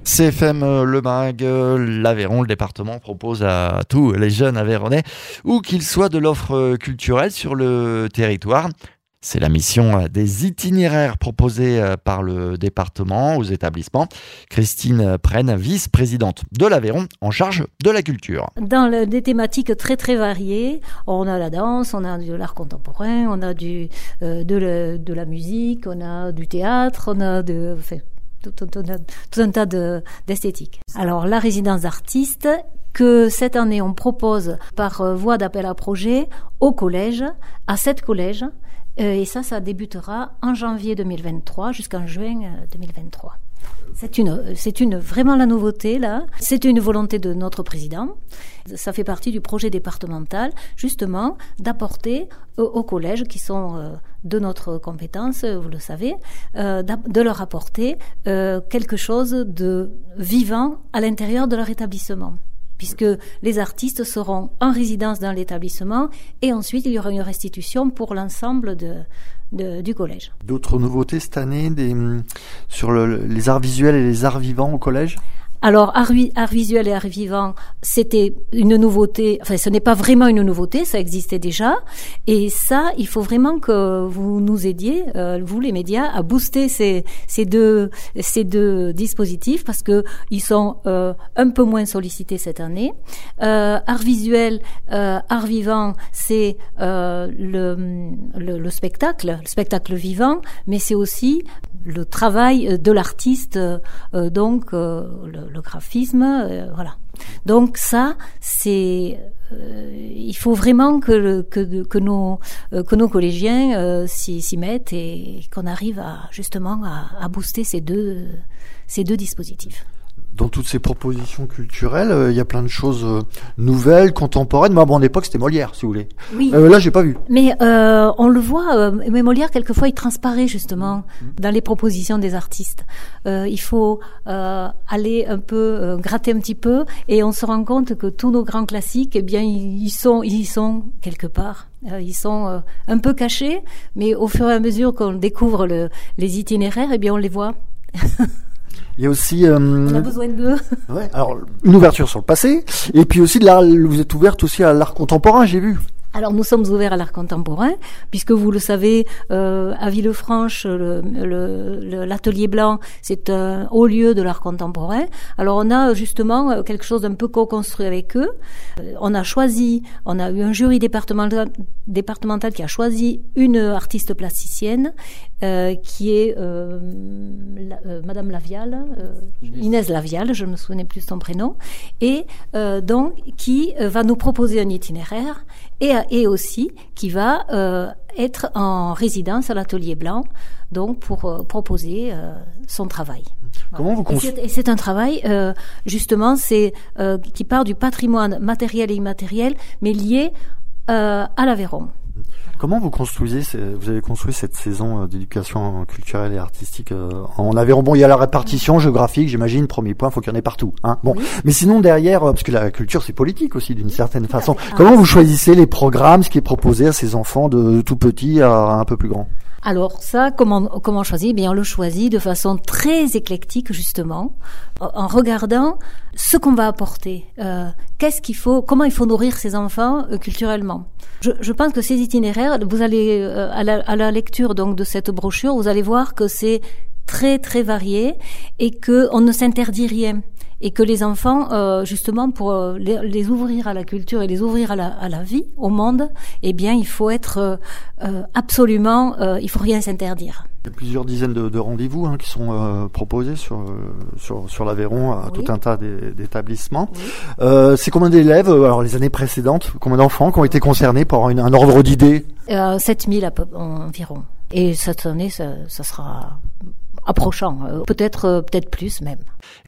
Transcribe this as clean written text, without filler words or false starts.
CFM Le Mag, l'Aveyron, le département propose à tous les jeunes aveyronnais, où qu'ils soient, de l'offre culturelle sur le territoire. C'est la mission des itinéraires proposés par le département aux établissements. Christine Prenne, vice-présidente de l'Aveyron, en charge de la culture. Dans des thématiques très très variées, on a la danse, on a de l'art contemporain, on a de la musique, on a du théâtre, on a tout un tas d'esthétiques. Alors la résidence d'artistes que cette année on propose par voie d'appel à projet au collège, à 7 collèges, et ça débutera en janvier 2023 jusqu'en juin 2023. C'est vraiment la nouveauté là. C'est une volonté de notre président. Ça fait partie du projet départemental, justement, d'apporter aux collèges qui sont de notre compétence, vous le savez, de leur apporter quelque chose de vivant à l'intérieur de leur établissement. Puisque les artistes seront en résidence dans l'établissement et ensuite il y aura une restitution pour l'ensemble du collège. D'autres nouveautés cette année sur les arts visuels et les arts vivants au collège ? Alors, art visuel et art vivant, c'était une nouveauté. Enfin, ce n'est pas vraiment une nouveauté, ça existait déjà. Et ça, il faut vraiment que vous nous aidiez, vous les médias, à booster ces deux dispositifs parce que ils sont un peu moins sollicités cette année. Art visuel, art vivant, c'est le spectacle vivant, mais c'est aussi le travail de l'artiste, donc le graphisme, voilà. Donc ça, c'est il faut vraiment que nos collégiens s'y mettent et qu'on arrive justement à booster ces deux dispositifs. Dans toutes ces propositions culturelles, il y a plein de choses nouvelles, contemporaines. Moi, à mon époque, c'était Molière, si vous voulez. Oui. Là, j'ai pas vu. Mais on le voit, mais Molière, quelquefois, il transparaît justement dans les propositions des artistes. Il faut aller un peu gratter un petit peu, et on se rend compte que tous nos grands classiques, eh bien, ils sont quelque part. Ils sont un peu cachés, mais au fur et à mesure qu'on découvre les itinéraires, eh bien, on les voit. Il y a aussi on a besoin d'eux. Ouais, alors une ouverture sur le passé et puis aussi de l'art, vous êtes ouverte aussi à l'art contemporain, j'ai vu. Alors nous sommes ouverts à l'art contemporain puisque vous le savez, à Villefranche, l'atelier blanc, c'est un haut lieu de l'art contemporain. Alors on a justement quelque chose d'un peu co-construit avec eux. On a eu un jury départemental qui a choisi une artiste plasticienne qui est Madame Lavial, Inès Lavial, je ne me souvenais plus de son prénom, et donc qui va nous proposer un itinéraire et aussi qui va être en résidence à l'Atelier Blanc, donc pour proposer son travail. Comment vous et c'est un travail justement, qui part du patrimoine matériel et immatériel, mais lié à l'Aveyron. Comment vous avez construit cette saison d'éducation culturelle et artistique en Aveyron? Bon, il y a la répartition géographique, j'imagine, premier point, faut qu'il y en ait partout, hein. Bon. Oui. Mais sinon, derrière, parce que la culture, c'est politique aussi, d'une certaine façon. Comment vous choisissez les programmes, ce qui est proposé à ces enfants de tout petit à un peu plus grand? Alors ça, comment on choisit? Eh bien, on le choisit de façon très éclectique, justement, en regardant ce qu'on va apporter. Comment il faut nourrir ces enfants culturellement. Je pense que ces itinéraires, vous allez à la lecture donc de cette brochure, vous allez voir que c'est très très varié et que on ne s'interdit rien. Et que les enfants, justement, pour les ouvrir à la culture et les ouvrir à la vie, au monde, eh bien, il faut être absolument, il faut rien s'interdire. Il y a plusieurs dizaines de rendez-vous qui sont proposés sur l'Aveyron à tout un tas d'établissements. Oui. C'est combien d'élèves, alors les années précédentes, combien d'enfants qui ont été concernés pour avoir un ordre d'idée? 7000 environ. Et cette année, ça sera approchant, peut-être plus même.